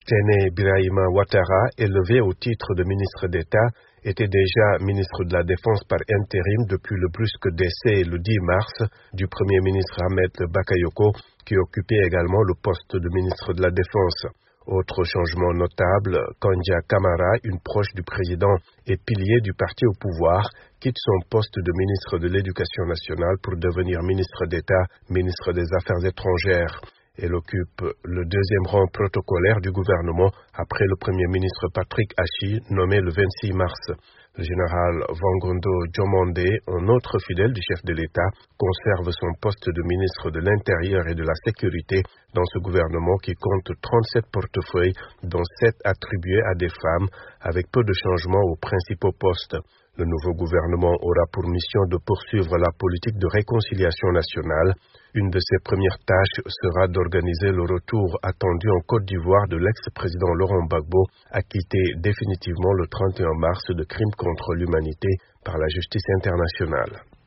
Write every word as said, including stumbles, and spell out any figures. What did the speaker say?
Tene Birahima Ouattara, élevé au titre de ministre d'État, était déjà ministre de la Défense par intérim depuis le brusque décès le dix mars du Premier ministre Ahmed Bakayoko, qui occupait également le poste de ministre de la Défense. Autre changement notable, Kandja Camara, une proche du président et pilier du parti au pouvoir, quitte son poste de ministre de l'Éducation nationale pour devenir ministre d'État, ministre des Affaires étrangères. Elle occupe le deuxième rang protocolaire du gouvernement après le Premier ministre Patrick Achi, nommé le vingt-six mars. Le général Vangondo Djomande, un autre fidèle du chef de l'État, conserve son poste de ministre de l'Intérieur et de la Sécurité dans ce gouvernement qui compte trente-sept portefeuilles, dont sept attribués à des femmes, avec peu de changements aux principaux postes. Le nouveau gouvernement aura pour mission de poursuivre la politique de réconciliation nationale. Une de ses premières tâches sera d'organiser le retour attendu en Côte d'Ivoire de l'ex-président Laurent Gbagbo, acquitté définitivement le trente et un mars de crimes contre l'humanité par la justice internationale.